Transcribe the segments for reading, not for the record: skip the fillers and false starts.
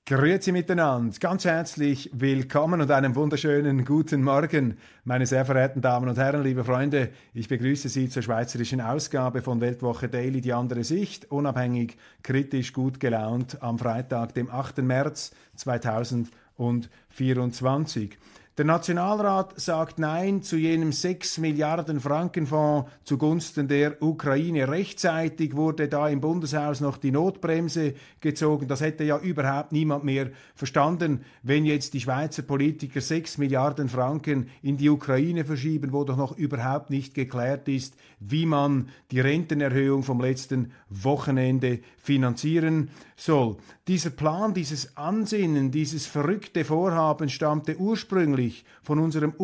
Grüezi miteinander, ganz herzlich willkommen und einen wunderschönen guten Morgen, meine sehr verehrten Damen und Herren, liebe Freunde. Ich begrüße Sie zur schweizerischen Ausgabe von Weltwoche Daily, die andere Sicht, unabhängig, kritisch, gut gelaunt, am Freitag, dem 8. März 2024. Der Nationalrat sagt Nein zu jenem 6 Milliarden Franken Fonds zugunsten der Ukraine. Rechtzeitig wurde da im Bundeshaus noch die Notbremse gezogen. Das hätte ja überhaupt niemand mehr verstanden, wenn jetzt die Schweizer Politiker 6 Milliarden Franken in die Ukraine verschieben, wo doch noch überhaupt nicht geklärt ist, wie man die Rentenerhöhung vom letzten Wochenende finanzieren soll. Dieser Plan, dieses Ansinnen, dieses verrückte Vorhaben stammte ursprünglich von unserem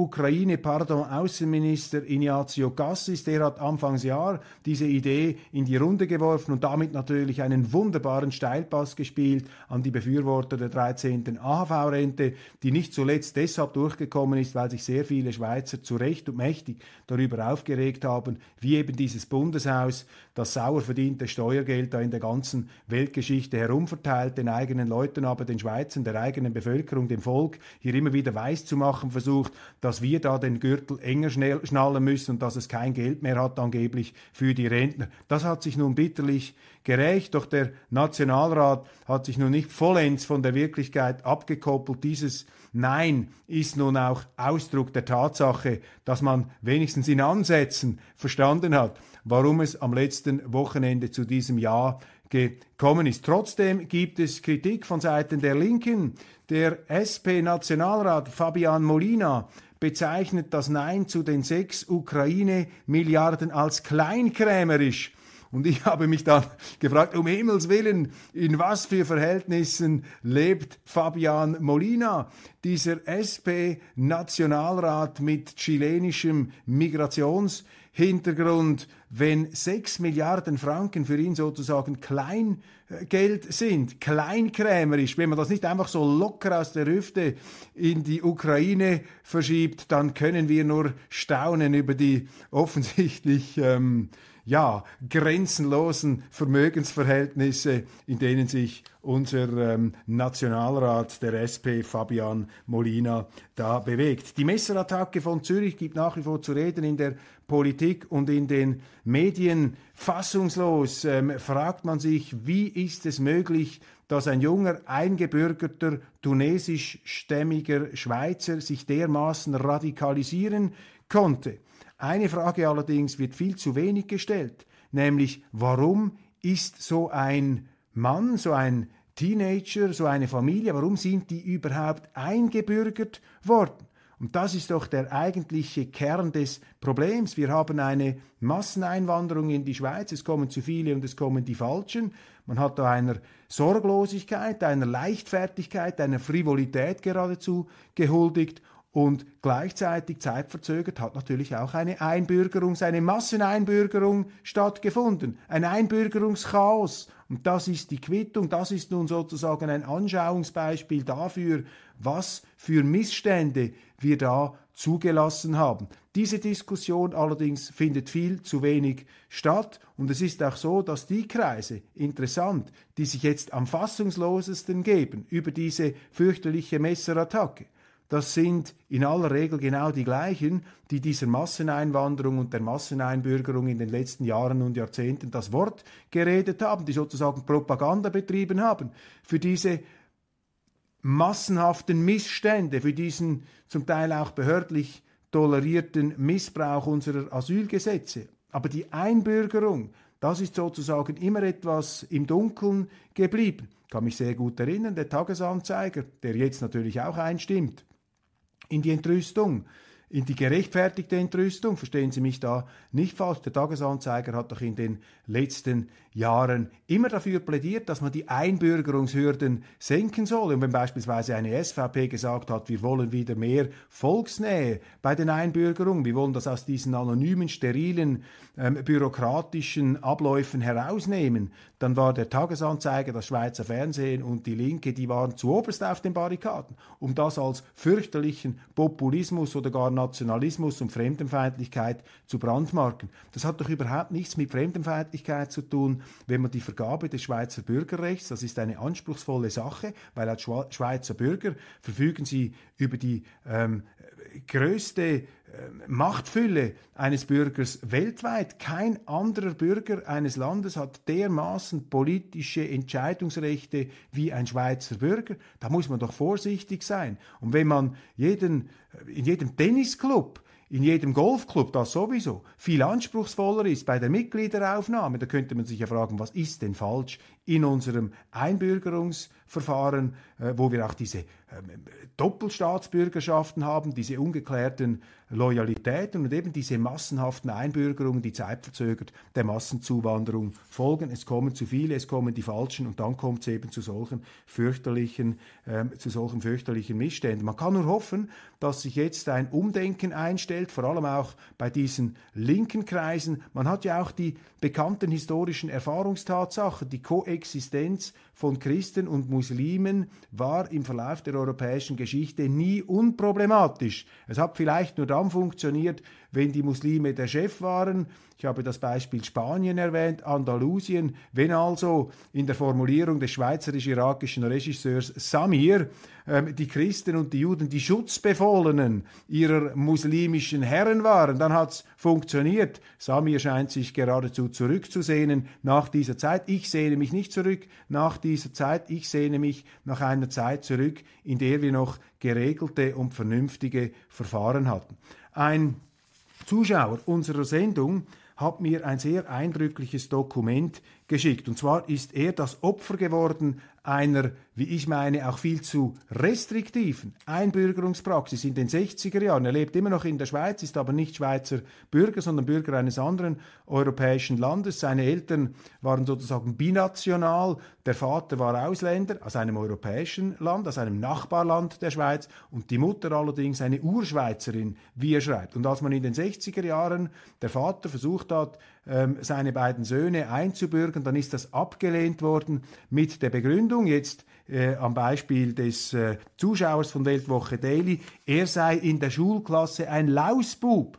Außenminister Ignazio Cassis. Der hat Anfangsjahr diese Idee in die Runde geworfen und damit natürlich einen wunderbaren Steilpass gespielt an die Befürworter der 13. AHV-Rente, die nicht zuletzt deshalb durchgekommen ist, weil sich sehr viele Schweizer zu Recht und mächtig darüber aufgeregt haben, wie eben dieses Bundeshaus das sauer verdiente Steuergeld da in der ganzen Weltgeschichte herumverteilt, den eigenen Leuten, aber den Schweizern, der eigenen Bevölkerung, dem Volk hier immer wieder weiszumachen versucht, dass wir da den Gürtel enger schnallen müssen und dass es kein Geld mehr hat angeblich für die Rentner. Das hat sich nun bitterlich gerächt, doch der Nationalrat hat sich nun nicht vollends von der Wirklichkeit abgekoppelt. Dieses Nein ist nun auch Ausdruck der Tatsache, dass man wenigstens in Ansätzen verstanden hat, warum es am letzten Wochenende zu diesem Ja gekommen ist. Trotzdem gibt es Kritik von Seiten der Linken. Der SP-Nationalrat Fabian Molina bezeichnet das Nein zu den 6 Ukraine-Milliarden als kleinkrämerisch. Und ich habe mich dann gefragt, um Himmels Willen, in was für Verhältnissen lebt Fabian Molina, dieser SP-Nationalrat mit chilenischem Migrationshintergrund, wenn 6 Milliarden Franken für ihn sozusagen Kleingeld sind, kleinkrämerisch, wenn man das nicht einfach so locker aus der Hüfte in die Ukraine verschiebt, dann können wir nur staunen über die offensichtlich grenzenlosen Vermögensverhältnisse, in denen sich unser Nationalrat der SP Fabian Molina da bewegt. Die Messerattacke von Zürich gibt nach wie vor zu reden in der Politik und in den Medien. Fassungslos fragt man sich, wie ist es möglich, dass ein junger, eingebürgerter, tunesischstämmiger Schweizer sich dermaßen radikalisieren konnte. Eine Frage allerdings wird viel zu wenig gestellt, nämlich warum ist so ein Mann, so ein Teenager, so eine Familie, warum sind die überhaupt eingebürgert worden? Und das ist doch der eigentliche Kern des Problems. Wir haben eine Masseneinwanderung in die Schweiz, es kommen zu viele und es kommen die Falschen. Man hat da einer Sorglosigkeit, einer Leichtfertigkeit, einer Frivolität geradezu gehuldigt. Und gleichzeitig zeitverzögert hat natürlich auch eine Einbürgerung, eine Masseneinbürgerung stattgefunden, ein Einbürgerungschaos. Und das ist die Quittung, das ist nun sozusagen ein Anschauungsbeispiel dafür, was für Missstände wir da zugelassen haben. Diese Diskussion allerdings findet viel zu wenig statt und es ist auch so, dass die Kreise, interessant, die sich jetzt am fassungslosesten geben über diese fürchterliche Messerattacke, das sind in aller Regel genau die gleichen, die dieser Masseneinwanderung und der Masseneinbürgerung in den letzten Jahren und Jahrzehnten das Wort geredet haben, die sozusagen Propaganda betrieben haben für diese massenhaften Missstände, für diesen zum Teil auch behördlich tolerierten Missbrauch unserer Asylgesetze. Aber die Einbürgerung, das ist sozusagen immer etwas im Dunkeln geblieben. Ich kann mich sehr gut erinnern, der Tagesanzeiger, der jetzt natürlich auch einstimmt in die Entrüstung, in die gerechtfertigte Entrüstung, verstehen Sie mich da nicht falsch, der Tagesanzeiger hat doch in den letzten Jahren immer dafür plädiert, dass man die Einbürgerungshürden senken soll. Und wenn beispielsweise eine SVP gesagt hat, wir wollen wieder mehr Volksnähe bei den Einbürgerungen, wir wollen das aus diesen anonymen, sterilen, bürokratischen Abläufen herausnehmen, dann war der Tagesanzeiger, das Schweizer Fernsehen und die Linke, die waren zuoberst auf den Barrikaden, um das als fürchterlichen Populismus oder gar Nationalismus und Fremdenfeindlichkeit zu brandmarken. Das hat doch überhaupt nichts mit Fremdenfeindlichkeit zu tun, wenn man die Vergabe des Schweizer Bürgerrechts, das ist eine anspruchsvolle Sache, weil als Schweizer Bürger verfügen sie über die größte Machtfülle eines Bürgers weltweit. Kein anderer Bürger eines Landes hat dermaßen politische Entscheidungsrechte wie ein Schweizer Bürger. Da muss man doch vorsichtig sein. Und wenn man in jedem Tennisclub, in jedem Golfclub, das sowieso, viel anspruchsvoller ist bei der Mitgliederaufnahme, da könnte man sich ja fragen, was ist denn falsch in unserem Einbürgerungsverfahren, wo wir auch diese Doppelstaatsbürgerschaften haben, diese ungeklärten Loyalitäten und eben diese massenhaften Einbürgerungen, die zeitverzögert der Massenzuwanderung folgen. Es kommen zu viele, es kommen die Falschen und dann kommt es eben zu solchen fürchterlichen Missständen. Man kann nur hoffen, dass sich jetzt ein Umdenken einstellt, vor allem auch bei diesen linken Kreisen. Man hat ja auch die bekannten historischen Erfahrungstatsachen, die Koexistenz von Christen und Muslimen war im Verlauf der europäischen Geschichte nie unproblematisch. Es hat vielleicht nur dann funktioniert, wenn die Muslime der Chef waren. Ich habe das Beispiel Spanien erwähnt, Andalusien. Wenn also in der Formulierung des schweizerisch-irakischen Regisseurs Samir die Christen und die Juden die Schutzbefohlenen ihrer muslimischen Herren waren, dann hat es funktioniert. Samir scheint sich geradezu zurückzusehnen nach dieser Zeit. Ich sehne mich nicht zurück nach dieser Zeit. Ich sehne mich nach einer Zeit zurück, in der wir noch geregelte und vernünftige Verfahren hatten. Ein Zuschauer unserer Sendung hat mir ein sehr eindrückliches Dokument geschickt. Und zwar ist er das Opfer geworden einer, wie ich meine, auch viel zu restriktiven Einbürgerungspraxis in den 60er Jahren. Er lebt immer noch in der Schweiz, ist aber nicht Schweizer Bürger, sondern Bürger eines anderen europäischen Landes. Seine Eltern waren sozusagen binational. Der Vater war Ausländer aus einem europäischen Land, aus einem Nachbarland der Schweiz und die Mutter allerdings eine Urschweizerin, wie er schreibt. Und als man in den 60er Jahren der Vater versucht hat, seine beiden Söhne einzubürgern, dann ist das abgelehnt worden mit der Begründung, jetzt am Beispiel des Zuschauers von Weltwoche Daily, er sei in der Schulklasse ein Lausbub.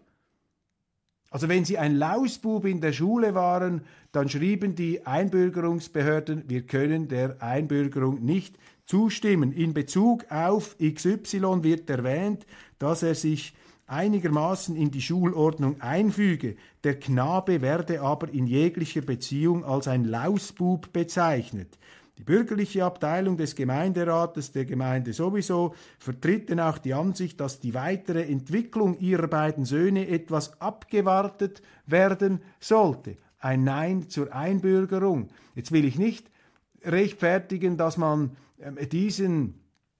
Also wenn sie ein Lausbub in der Schule waren, dann schrieben die Einbürgerungsbehörden, wir können der Einbürgerung nicht zustimmen. In Bezug auf XY wird erwähnt, dass er sich einigermaßen in die Schulordnung einfüge. Der Knabe werde aber in jeglicher Beziehung als ein Lausbub bezeichnet. Die bürgerliche Abteilung des Gemeinderates der Gemeinde sowieso vertritt denn auch die Ansicht, dass die weitere Entwicklung ihrer beiden Söhne etwas abgewartet werden sollte. Ein Nein zur Einbürgerung. Jetzt will ich nicht rechtfertigen, dass man diesen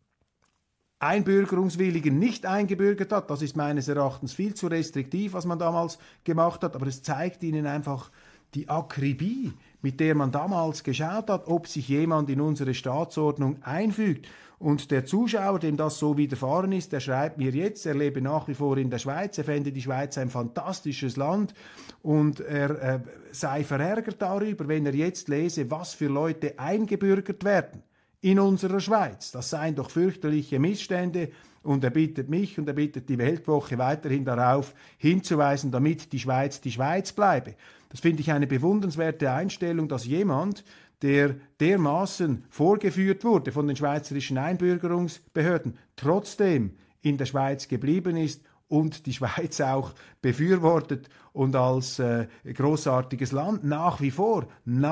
Einbürgerungswilligen nicht eingebürgert hat. Das ist meines Erachtens viel zu restriktiv, was man damals gemacht hat, aber es zeigt Ihnen einfach die Akribie, mit der man damals geschaut hat, ob sich jemand in unsere Staatsordnung einfügt. Und der Zuschauer, dem das so widerfahren ist, der schreibt mir jetzt, er lebe nach wie vor in der Schweiz, er fände die Schweiz ein fantastisches Land und er sei verärgert darüber, wenn er jetzt lese, was für Leute eingebürgert werden in unserer Schweiz. Das seien doch fürchterliche Missstände und er bittet mich und er bittet die Weltwoche weiterhin darauf hinzuweisen, damit die Schweiz bleibe. Das finde ich eine bewundernswerte Einstellung, dass jemand, der dermaßen vorgeführt wurde von den schweizerischen Einbürgerungsbehörden, trotzdem in der Schweiz geblieben ist und die Schweiz auch befürwortet und als großartiges Land nach wie vor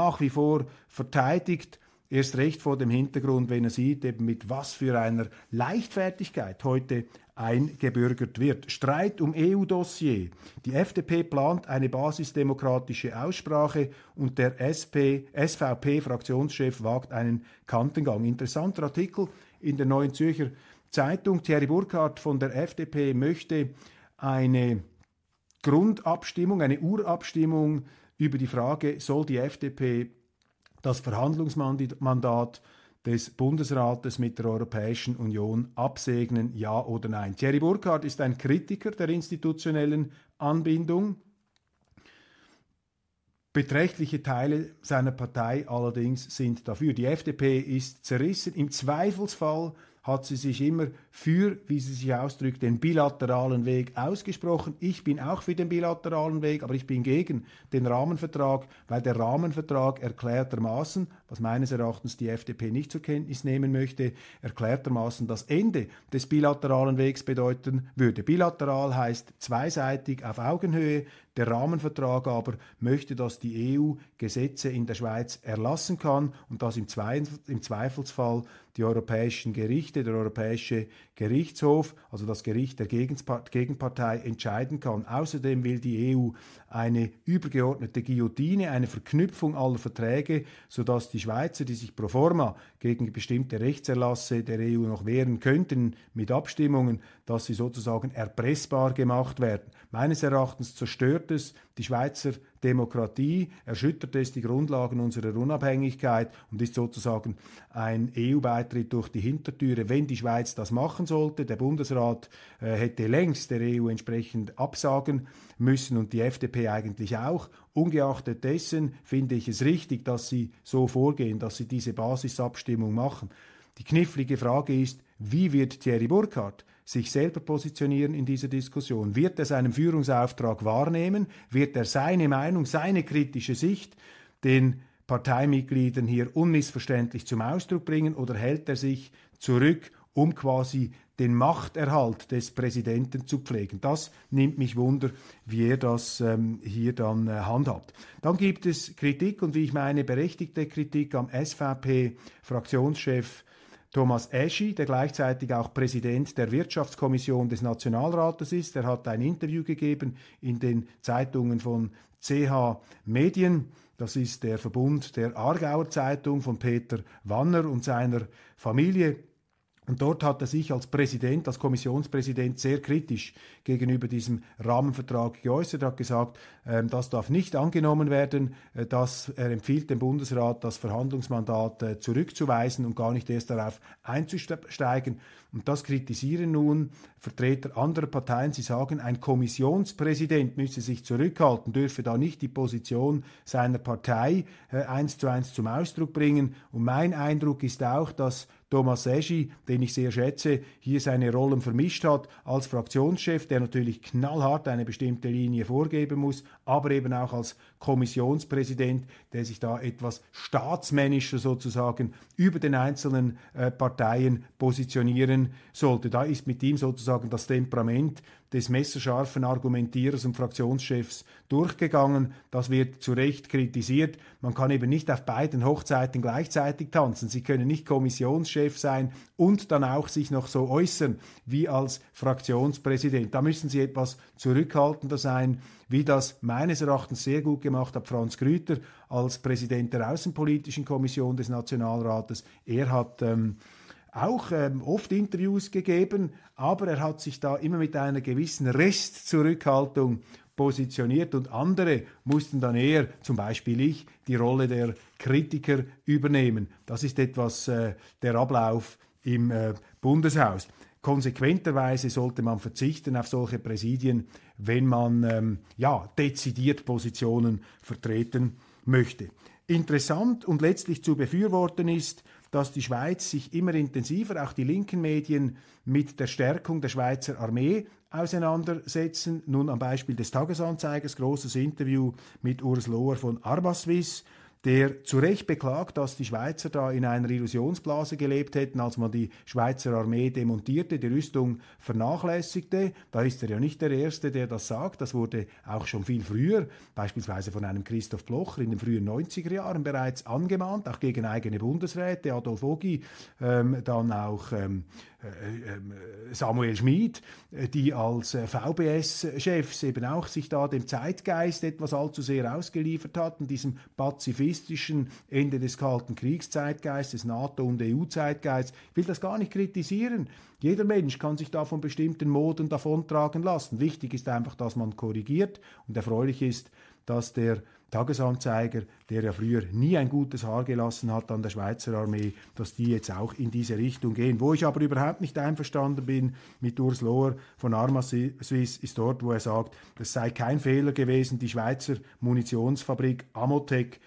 verteidigt. Erst recht vor dem Hintergrund, wenn er sieht, eben mit was für einer Leichtfertigkeit heute eingebürgert wird. Streit um EU-Dossier. Die FDP plant eine basisdemokratische Aussprache und der SVP-Fraktionschef wagt einen Kantengang. Interessanter Artikel in der Neuen Zürcher Zeitung. Thierry Burkhardt von der FDP möchte eine Grundabstimmung, eine Urabstimmung über die Frage, soll die FDP das Verhandlungsmandat des Bundesrates mit der Europäischen Union absegnen, ja oder nein. Thierry Burkhardt ist ein Kritiker der institutionellen Anbindung. Beträchtliche Teile seiner Partei allerdings sind dafür. Die FDP ist zerrissen. Im Zweifelsfall hat sie sich immer für, wie sie sich ausdrückt, den bilateralen Weg ausgesprochen. Ich bin auch für den bilateralen Weg, aber ich bin gegen den Rahmenvertrag, weil der Rahmenvertrag erklärtermaßen, was meines Erachtens die FDP nicht zur Kenntnis nehmen möchte, erklärtermaßen das Ende des bilateralen Wegs bedeuten würde. Bilateral heißt zweiseitig auf Augenhöhe. Der Rahmenvertrag aber möchte, dass die EU Gesetze in der Schweiz erlassen kann und dass im Zweifelsfall die europäischen Gerichte, der Europäische Gerichtshof, also das Gericht der Gegenpartei, entscheiden kann. Außerdem will die EU eine übergeordnete Guillotine, eine Verknüpfung aller Verträge, sodass die Schweizer, die sich pro forma gegen bestimmte Rechtserlasse der EU noch wehren könnten mit Abstimmungen, dass sie sozusagen erpressbar gemacht werden. Meines Erachtens zerstört es die Schweizer Demokratie, erschüttert es die Grundlagen unserer Unabhängigkeit und ist sozusagen ein EU-Beitritt durch die Hintertüre, wenn die Schweiz das machen sollte. Der Bundesrat hätte längst der EU entsprechend absagen müssen und die FDP eigentlich auch. Ungeachtet dessen finde ich es richtig, dass sie so vorgehen, dass sie diese Basisabstimmung machen. Die knifflige Frage ist, wie wird Thierry Burkhardt sich selber positionieren in dieser Diskussion? Wird er seinen Führungsauftrag wahrnehmen? Wird er seine Meinung, seine kritische Sicht den Parteimitgliedern hier unmissverständlich zum Ausdruck bringen oder hält er sich zurück, um quasi den Machterhalt des Präsidenten zu pflegen? Das nimmt mich wunder, wie er das hier dann handhabt. Dann gibt es Kritik und wie ich meine, berechtigte Kritik am SVP-Fraktionschef Thomas Eschi, der gleichzeitig auch Präsident der Wirtschaftskommission des Nationalrates ist. Er hat ein Interview gegeben in den Zeitungen von CH Medien. Das ist der Verbund der Aargauer Zeitung von Peter Wanner und seiner Familie. Und dort hat er sich als Präsident, als Kommissionspräsident sehr kritisch gegenüber diesem Rahmenvertrag geäußert, hat gesagt, das darf nicht angenommen werden, er empfiehlt dem Bundesrat, das Verhandlungsmandat zurückzuweisen und gar nicht erst darauf einzusteigen. Und das kritisieren nun Vertreter anderer Parteien. Sie sagen, ein Kommissionspräsident müsse sich zurückhalten, dürfe da nicht die Position seiner Partei 1:1 zum Ausdruck bringen. Und mein Eindruck ist auch, dass Thomas Eschi, den ich sehr schätze, hier seine Rollen vermischt hat als Fraktionschef, der natürlich knallhart eine bestimmte Linie vorgeben muss, aber eben auch als Kommissionspräsident, der sich da etwas staatsmännischer sozusagen über den einzelnen Parteien positionieren sollte. Da ist mit ihm sozusagen das Temperament des messerscharfen Argumentierers und Fraktionschefs durchgegangen. Das wird zu Recht kritisiert. Man kann eben nicht auf beiden Hochzeiten gleichzeitig tanzen. Sie können nicht Kommissionschef sein und dann auch sich noch so äußern wie als Fraktionspräsident. Da müssen Sie etwas zurückhaltender sein, wie das meines Erachtens sehr gut gemacht hat Franz Grüter als Präsident der Außenpolitischen Kommission des Nationalrates. Er hat auch oft Interviews gegeben, aber er hat sich da immer mit einer gewissen Restzurückhaltung positioniert und andere mussten dann eher, zum Beispiel ich, die Rolle der Kritiker übernehmen. Das ist etwas der Ablauf im Bundeshaus. Konsequenterweise sollte man verzichten auf solche Präsidien, wenn man dezidiert Positionen vertreten möchte. Interessant und letztlich zu befürworten ist, dass die Schweiz sich immer intensiver, auch die linken Medien, mit der Stärkung der Schweizer Armee auseinandersetzen. Nun am Beispiel des Tagesanzeigers, großes Interview mit Urs Lohr von Arbaswiss, der zu Recht beklagt, dass die Schweizer da in einer Illusionsblase gelebt hätten, als man die Schweizer Armee demontierte, die Rüstung vernachlässigte. Da ist er ja nicht der Erste, der das sagt. Das wurde auch schon viel früher, beispielsweise von einem Christoph Blocher in den frühen 90er Jahren bereits angemahnt, auch gegen eigene Bundesräte, Adolf Ogi, dann auch Samuel Schmid, die als VBS-Chefs eben auch sich da dem Zeitgeist etwas allzu sehr ausgeliefert hatten, diesem pazifistischen Ende des Kalten Kriegszeitgeistes, NATO- und EU-Zeitgeist. Ich will das gar nicht kritisieren. Jeder Mensch kann sich da von bestimmten Moden davontragen lassen. Wichtig ist einfach, dass man korrigiert, und erfreulich ist, dass der Tagesanzeiger, der ja früher nie ein gutes Haar gelassen hat an der Schweizer Armee, dass die jetzt auch in diese Richtung gehen. Wo ich aber überhaupt nicht einverstanden bin mit Urs Lohr von Arma Suisse, ist dort, wo er sagt, es sei kein Fehler gewesen, die Schweizer Munitionsfabrik Amotec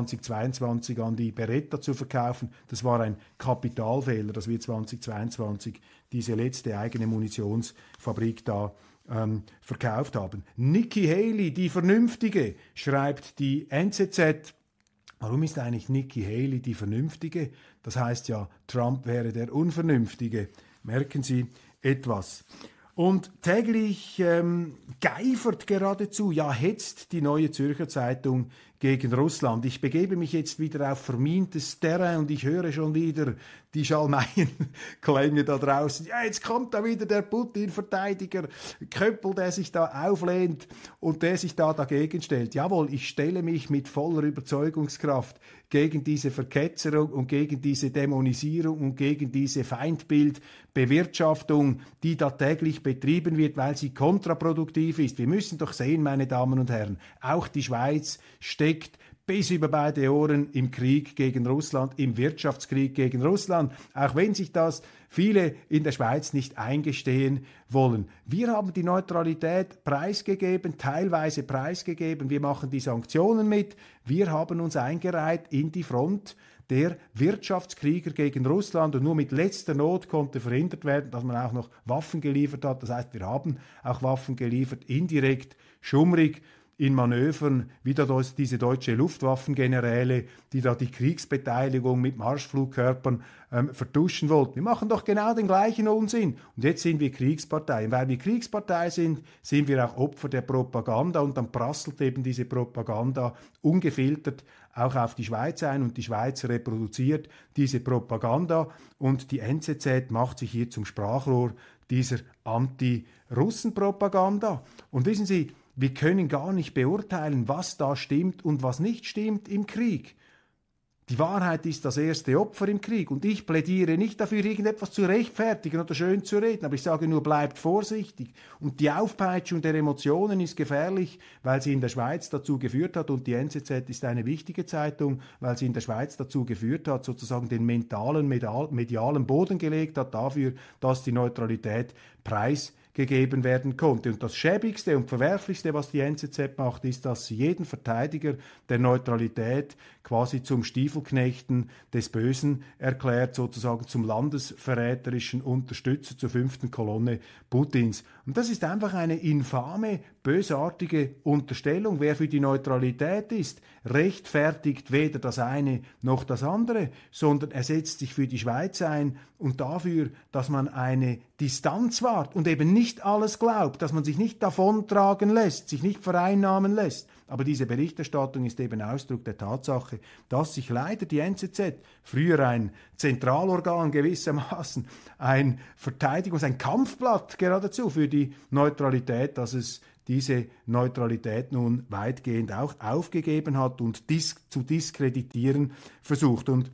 2022 an die Beretta zu verkaufen. Das war ein Kapitalfehler, dass wir 2022 diese letzte eigene Munitionsfabrik da verkauft haben. Nikki Haley, die Vernünftige, schreibt die NZZ. Warum ist eigentlich Nikki Haley die Vernünftige? Das heißt ja, Trump wäre der Unvernünftige. Merken Sie etwas. Und täglich geifert geradezu, ja hetzt die Neue Zürcher Zeitung gegen Russland. Ich begebe mich jetzt wieder auf vermintes Terrain und ich höre schon wieder die Schalmeienklänge da draußen. Ja, jetzt kommt da wieder der Putin-Verteidiger Köppel, der sich da auflehnt und der sich da dagegen stellt. Jawohl, ich stelle mich mit voller Überzeugungskraft gegen diese Verketzerung und gegen diese Dämonisierung und gegen diese Feindbildbewirtschaftung, die da täglich betrieben wird, weil sie kontraproduktiv ist. Wir müssen doch sehen, meine Damen und Herren, auch die Schweiz steckt bis über beide Ohren im Krieg gegen Russland, im Wirtschaftskrieg gegen Russland, auch wenn sich das viele in der Schweiz nicht eingestehen wollen. Wir haben die Neutralität preisgegeben, teilweise preisgegeben, wir machen die Sanktionen mit, wir haben uns eingereiht in die Front der Wirtschaftskrieger gegen Russland und nur mit letzter Not konnte verhindert werden, dass man auch noch Waffen geliefert hat. Das heißt, wir haben auch Waffen geliefert, indirekt, schummrig, in Manövern, wie da diese deutsche Luftwaffengeneräle, die da die Kriegsbeteiligung mit Marschflugkörpern vertuschen wollten. Wir machen doch genau den gleichen Unsinn. Und jetzt sind wir Kriegspartei. Und weil wir Kriegspartei sind, sind wir auch Opfer der Propaganda. Und dann prasselt eben diese Propaganda ungefiltert auch auf die Schweiz ein. Und die Schweiz reproduziert diese Propaganda. Und die NZZ macht sich hier zum Sprachrohr dieser Anti-Russen-Propaganda. Und wissen Sie, wir können gar nicht beurteilen, was da stimmt und was nicht stimmt im Krieg. Die Wahrheit ist das erste Opfer im Krieg. Und ich plädiere nicht dafür, irgendetwas zu rechtfertigen oder schön zu reden, aber ich sage nur, bleibt vorsichtig. Und die Aufpeitschung der Emotionen ist gefährlich, weil sie in der Schweiz dazu geführt hat, und die NZZ ist eine wichtige Zeitung, weil sie in der Schweiz dazu geführt hat, sozusagen den mentalen, medialen Boden gelegt hat dafür, dass die Neutralität preisgegeben werden konnte. Und das Schäbigste und Verwerflichste, was die NZZ macht, ist, dass sie jeden Verteidiger der Neutralität quasi zum Stiefelknechten des Bösen erklärt, sozusagen zum landesverräterischen Unterstützer zur 5. Kolonne Putins. Und das ist einfach eine infame, bösartige Unterstellung. Wer für die Neutralität ist, rechtfertigt weder das eine noch das andere, sondern er setzt sich für die Schweiz ein und dafür, dass man eine Distanz wahrt und eben nicht alles glaubt, dass man sich nicht davontragen lässt, sich nicht vereinnahmen lässt. Aber diese Berichterstattung ist eben Ausdruck der Tatsache, dass sich leider die NZZ, früher ein Zentralorgan gewissermaßen, ein ein Kampfblatt geradezu für die Neutralität, dass es diese Neutralität nun weitgehend auch aufgegeben hat und zu diskreditieren versucht. Und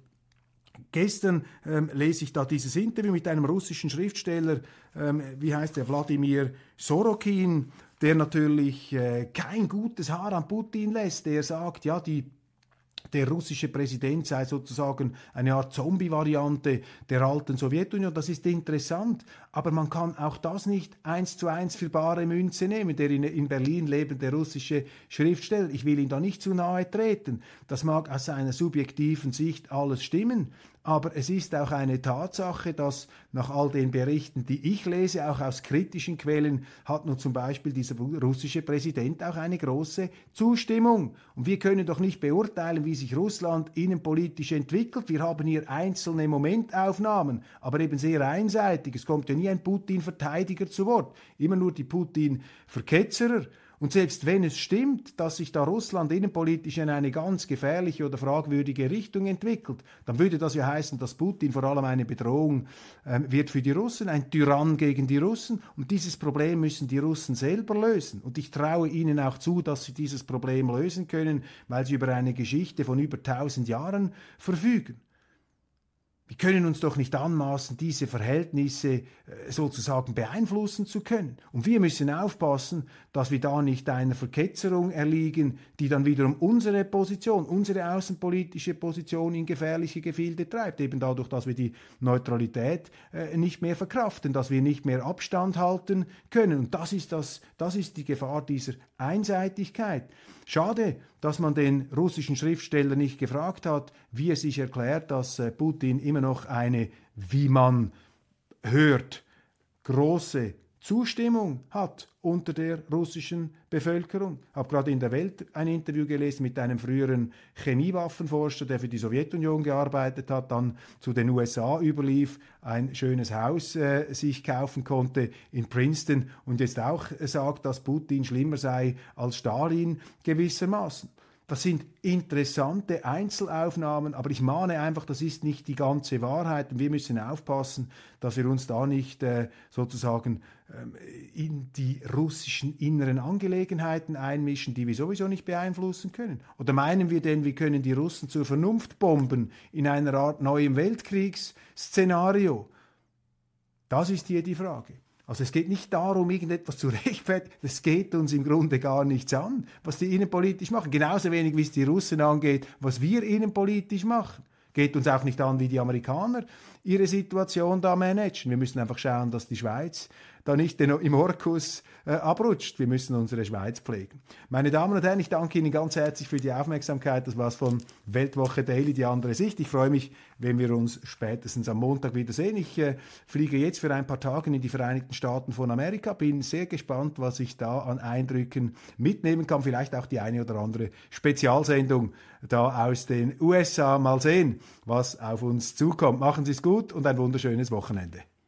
gestern lese ich da dieses Interview mit einem russischen Schriftsteller, wie heißt der, Wladimir Sorokin, der natürlich kein gutes Haar an Putin lässt. Der sagt, ja, der russische Präsident sei sozusagen eine Art Zombie-Variante der alten Sowjetunion. Das ist interessant, aber man kann auch das nicht 1:1 für bare Münze nehmen. Der in Berlin lebende russische Schriftsteller, ich will ihm da nicht zu nahe treten. Das mag aus seiner subjektiven Sicht alles stimmen, aber es ist auch eine Tatsache, dass nach all den Berichten, die ich lese, auch aus kritischen Quellen, hat nun zum Beispiel dieser russische Präsident auch eine große Zustimmung. Und wir können doch nicht beurteilen, wie sich Russland innenpolitisch entwickelt. Wir haben hier einzelne Momentaufnahmen, aber eben sehr einseitig. Es kommt ja nie ein Putin-Verteidiger zu Wort, immer nur die Putin-Verketzerer. Und selbst wenn es stimmt, dass sich da Russland innenpolitisch in eine ganz gefährliche oder fragwürdige Richtung entwickelt, dann würde das ja heißen, dass Putin vor allem eine Bedrohung wird für die Russen, ein Tyrann gegen die Russen. Und dieses Problem müssen die Russen selber lösen. Und ich traue ihnen auch zu, dass sie dieses Problem lösen können, weil sie über eine Geschichte von über 1000 Jahren verfügen. Wir können uns doch nicht anmaßen, diese Verhältnisse sozusagen beeinflussen zu können. Und wir müssen aufpassen, dass wir da nicht einer Verketzerung erliegen, die dann wiederum unsere Position, unsere außenpolitische Position in gefährliche Gefilde treibt. Eben dadurch, dass wir die Neutralität nicht mehr verkraften, dass wir nicht mehr Abstand halten können. Und das ist die Gefahr dieser Einseitigkeit. Schade, dass man den russischen Schriftsteller nicht gefragt hat, wie er sich erklärt, dass Putin immer noch eine, wie man hört, große Zustimmung hat unter der russischen Bevölkerung. Ich habe gerade in der Welt ein Interview gelesen mit einem früheren Chemiewaffenforscher, der für die Sowjetunion gearbeitet hat, dann zu den USA überlief, ein schönes Haus sich kaufen konnte in Princeton und jetzt auch sagt, dass Putin schlimmer sei als Stalin gewissermaßen. Das sind interessante Einzelaufnahmen, aber ich mahne einfach, das ist nicht die ganze Wahrheit und wir müssen aufpassen, dass wir uns da nicht sozusagen in die russischen inneren Angelegenheiten einmischen, die wir sowieso nicht beeinflussen können. Oder meinen wir denn, wir können die Russen zur Vernunft bomben in einer Art neuem Weltkriegsszenario? Das ist hier die Frage. Also es geht nicht darum, irgendetwas zu rechtfertigen, es geht uns im Grunde gar nichts an, was die innenpolitisch machen. Genauso wenig, wie es die Russen angeht, was wir innenpolitisch machen. Geht uns auch nicht an, wie die Amerikaner ihre Situation da managen. Wir müssen einfach schauen, dass die Schweiz da nicht im Orkus abrutscht. Wir müssen unsere Schweiz pflegen. Meine Damen und Herren, ich danke Ihnen ganz herzlich für die Aufmerksamkeit. Das war's von Weltwoche Daily, die andere Sicht. Ich freue mich, wenn wir uns spätestens am Montag wiedersehen. Ich fliege jetzt für ein paar Tage in die Vereinigten Staaten von Amerika. Bin sehr gespannt, was ich da an Eindrücken mitnehmen kann. Vielleicht auch die eine oder andere Spezialsendung da aus den USA. Mal sehen, was auf uns zukommt. Machen Sie es gut und ein wunderschönes Wochenende.